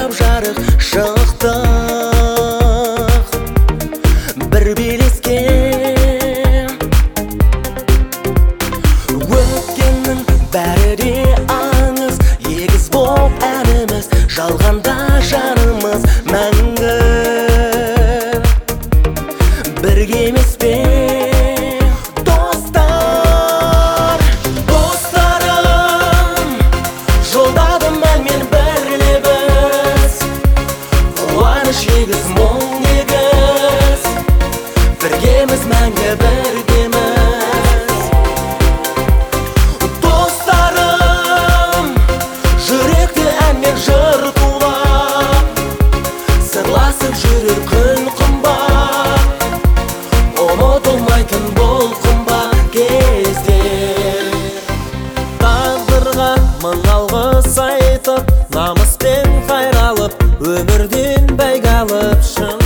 жап жарық шықтық бір белеске. Өткеннің бәрі де аңыз, егіз боп әніміз, жалғанда жанымыз мәңгі. Бірге емес пе достар, достарым, жолдадым әлмен бір лебіз, қуаныш егіз, мұң егіз, біргеміз мәңгі біргеміз. Достарым, жүректі әнмен жыр тулап, сырласып жүрер күн қымбат, ұмытылмайтын бұл қымбат кездер. Тағдырға мың алғыс айтып, намыспен қайралып, өмірден бәйге алып